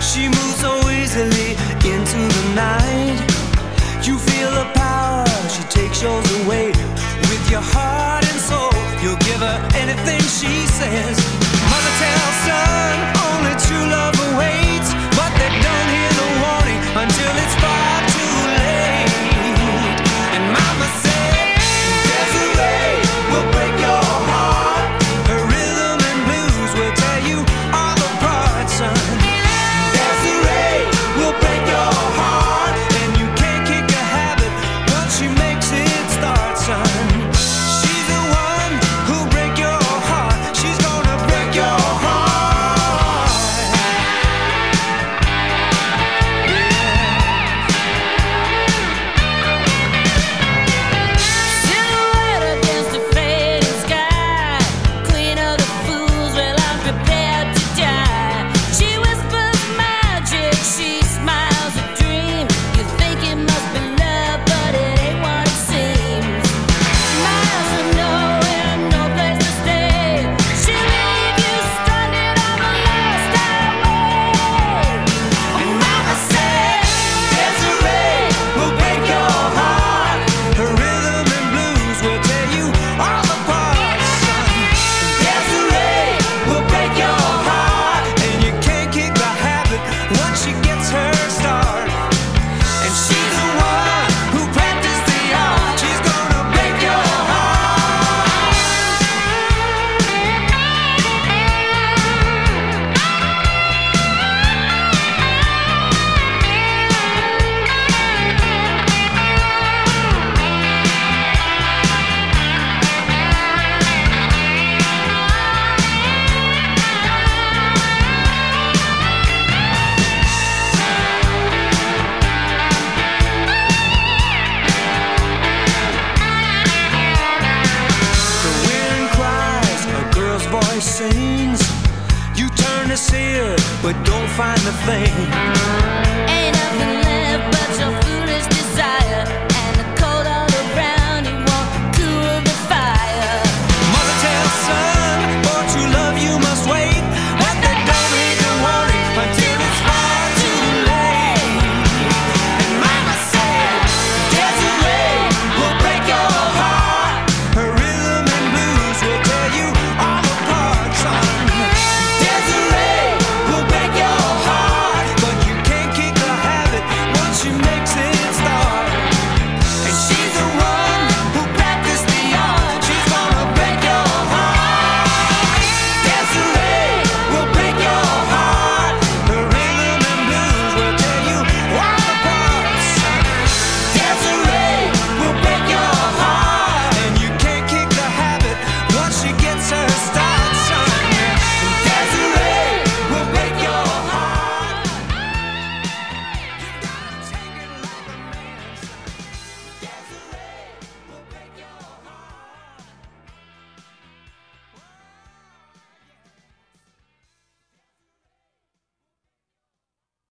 She moves so easily into the night. You feel the power, she takes yours away. With your heart and soul, you'll give her anything she says. Mother tells son, only true love awaits. But they don't hear the warning until it's far too late. And mama said, Desiree will break your heart. Her rhythm and blues will tear you all apart, son. Desiree will break your heart, and you can't kick a habit once she makes it start, son. She's the one who'll break your heart. She's gonna break your heart. Silhouette against the fading sky, queen of the fools, well I'm prepared to die. She whispers magic, she smiles a dream. You think it must be love, but it ain't what it seems. Miles of nowhere, no place to stay. She'll leave you stranded on the lost highway. And mama said, Desiree will break your heart. Her rhythm and blues will tear you all apart, son. Desiree will break your heart, and you can't kick the habit once she gets her start. And she's the one who practiced the art. She's gonna break your heart. The wind cries, a girl's voice sings. You turn to see her, but don't find a thing. Ain't nothing left but your food